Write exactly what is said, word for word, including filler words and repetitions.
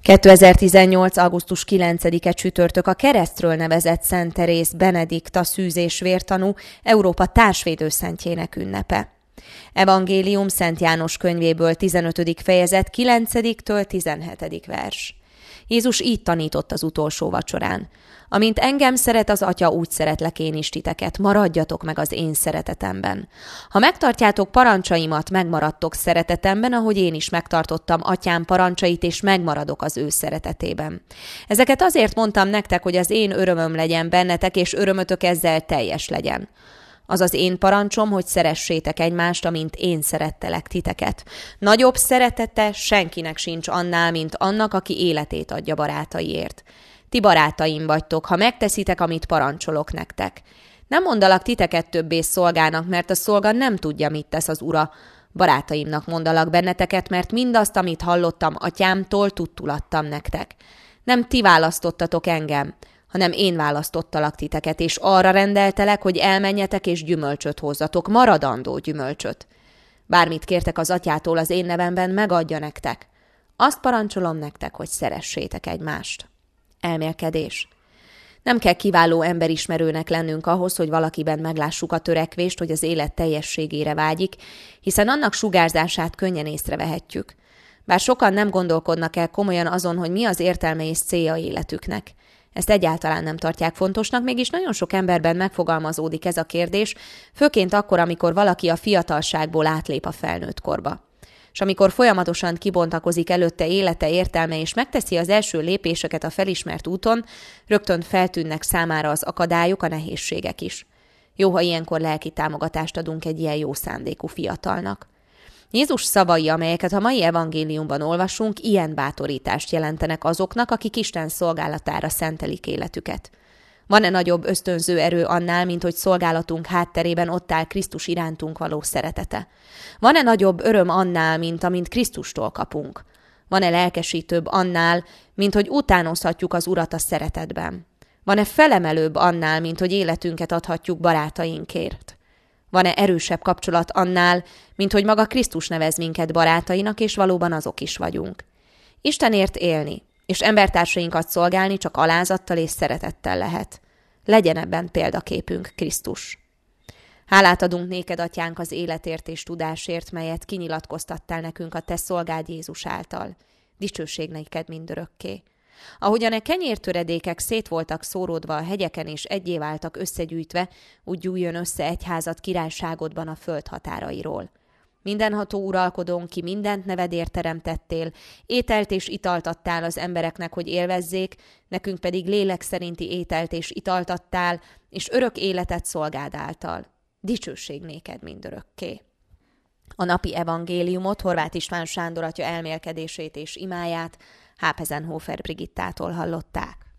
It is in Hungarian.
kétezer-tizennyolc. augusztus kilencedike csütörtök a keresztről nevezett Szent Teréz Benedikta szűz- és vértanú Európa társvédőszentjének ünnepe. Evangélium Szent János könyvéből tizenötödik fejezet kilencediktől tizenhetedik vers. Jézus így tanított az utolsó vacsorán. Amint engem szeret az Atya, úgy szeretlek én is titeket, maradjatok meg az én szeretetemben. Ha megtartjátok parancsaimat, megmaradtok szeretetemben, ahogy én is megtartottam Atyám parancsait, és megmaradok az ő szeretetében. Ezeket azért mondtam nektek, hogy az én örömöm legyen bennetek, és örömötök ezzel teljes legyen. Az az én parancsom, hogy szeressétek egymást, amint én szerettelek titeket. Nagyobb szeretete senkinek sincs annál, mint annak, aki életét adja barátaiért. Ti barátaim vagytok, ha megteszitek, amit parancsolok nektek. Nem mondalak titeket többé szolgának, mert a szolga nem tudja, mit tesz az ura. Barátaimnak mondalak benneteket, mert mindazt, amit hallottam Atyámtól, tudtul adtam nektek. Nem ti választottatok engem, hanem én választottalak titeket, és arra rendeltelek, hogy elmenjetek és gyümölcsöt hozzatok, maradandó gyümölcsöt. Bármit kértek az Atyától az én nevemben, megadja nektek. Azt parancsolom nektek, hogy szeressétek egymást. Elmélkedés. Nem kell kiváló emberismerőnek lennünk ahhoz, hogy valakiben meglássuk a törekvést, hogy az élet teljességére vágyik, hiszen annak sugárzását könnyen észrevehetjük. Bár sokan nem gondolkodnak el komolyan azon, hogy mi az értelme és célja életüknek. Ezt egyáltalán nem tartják fontosnak, mégis nagyon sok emberben megfogalmazódik ez a kérdés, főként akkor, amikor valaki a fiatalságból átlép a felnőtt korba. És amikor folyamatosan kibontakozik előtte élete értelme, és megteszi az első lépéseket a felismert úton, rögtön feltűnnek számára az akadályok, a nehézségek is. Jó, ha ilyenkor lelki támogatást adunk egy ilyen jó szándékú fiatalnak. Jézus szavai, amelyeket a mai evangéliumban olvasunk, ilyen bátorítást jelentenek azoknak, akik Isten szolgálatára szentelik életüket. Van-e nagyobb ösztönző erő annál, mint hogy szolgálatunk hátterében ott áll Krisztus irántunk való szeretete? Van-e nagyobb öröm annál, mint amint Krisztustól kapunk? Van-e lelkesítőbb annál, mint hogy utánozhatjuk az Urat a szeretetben? Van-e felemelőbb annál, mint hogy életünket adhatjuk barátainkért? Van-e erősebb kapcsolat annál, mint hogy maga Krisztus nevez minket barátainak, és valóban azok is vagyunk? Istenért élni, és embertársainkat szolgálni csak alázattal és szeretettel lehet. Legyen ebben példaképünk Krisztus. Hálát adunk néked, Atyánk, az életért és tudásért, melyet kinyilatkoztattál nekünk a te szolgád Jézus által. Dicsőség neked mindörökké. Ahogyan a kenyértöredékek szét voltak szóródva a hegyeken és egyé váltak összegyűjtve, úgy gyújjon össze egyházad királyságodban a föld határairól. Mindenható uralkodónk, ki mindent nevedért teremtettél, ételt és italt adtál az embereknek, hogy élvezzék, nekünk pedig lélek szerinti ételt és italt adtál, és örök életet szolgád által. Dicsőség néked mindörökké. A napi evangéliumot Horváth István Sándor atya elmélkedését és imáját Hápezenhofer Brigittától hallották.